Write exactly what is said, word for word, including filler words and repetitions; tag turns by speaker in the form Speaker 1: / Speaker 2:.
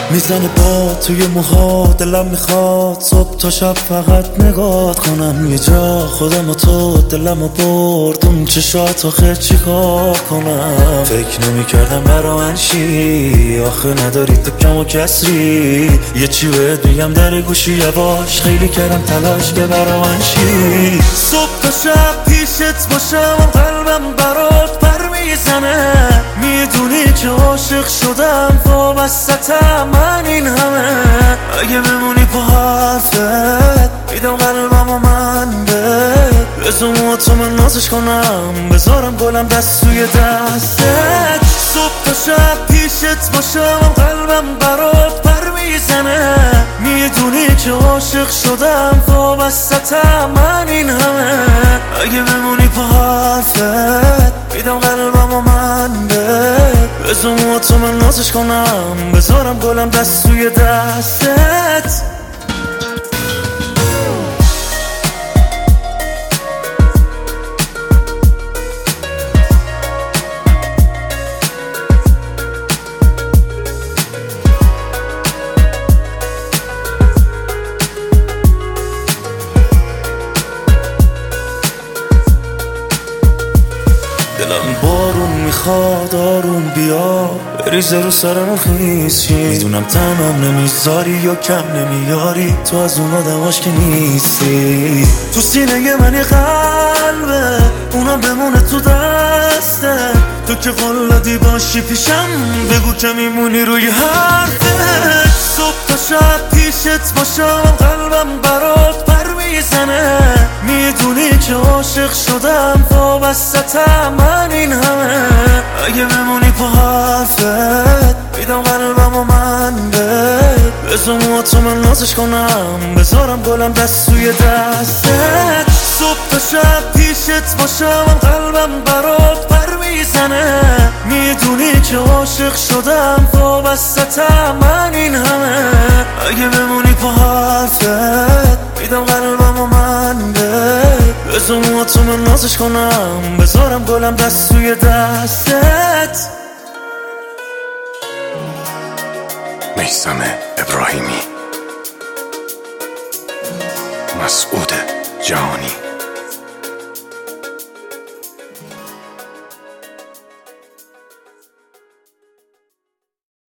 Speaker 1: میزنه با توی موها، دلم میخواد صبح تا شب فقط نگات کنم. یه جا خودم و تو دلمو برد اون چشات، آخه چیکار کنم؟ فکر نمیکردم برا من شی، آخه نداری تو کم و کسری. یه چی بهت میگم در گوشی یواش، خیلی کردم تلاش که برا من شی. صبح تا شب پیشت باشم، قلبم برات پر میزنه. میدونی که عاشق شدم، وابستم من این همه. اگه بمونی پا حرفت، میدم قلبم و من بهت. بزو تو من نازش کنم، بذارم گلم دست توی دستت. صبح تا شب پیشت باشم، قلبم برات پر میزنه. میدونی که عاشق شدم، وابستم من این همه. اگه بمونی پا حرفت، میدم قلبم و من بهت. بزو تو من نازش کنم، بذارم گلم دست توی دستت. دلم بارون میخواد آروم بیا، بریزه رو سرم خیس شی. میدونم تنم نمیذاری یا کم نمیاری، تو از اون آدماش که نیستی. تو سینه من یه قلبه، اونم بمونه تو دسته. تو که قلادی باشی پیشم، بگو که میمونی روی حرفت. صبح تا شب پیشت باشم، قلبم برات پر میزنه. میدونی که عاشق شدم، وابستم من این همه. اگه بمونی پا حرفت، میدم قلبم و من بهت. بزو تو من نازش کنم، بذارم گلم دست توی دستت. صبح تا شب پیشت باشم، قلبم برات پر میزنه. میدونی که عاشق شدم، وابستم من این همه. اگه بمونی پا حرفت، میدم قلبم و من بهت. بزو تو من نازش کنم، بذارم گلم دست توی دستت.
Speaker 2: میثم ابراهیمی، مسعود جهانی.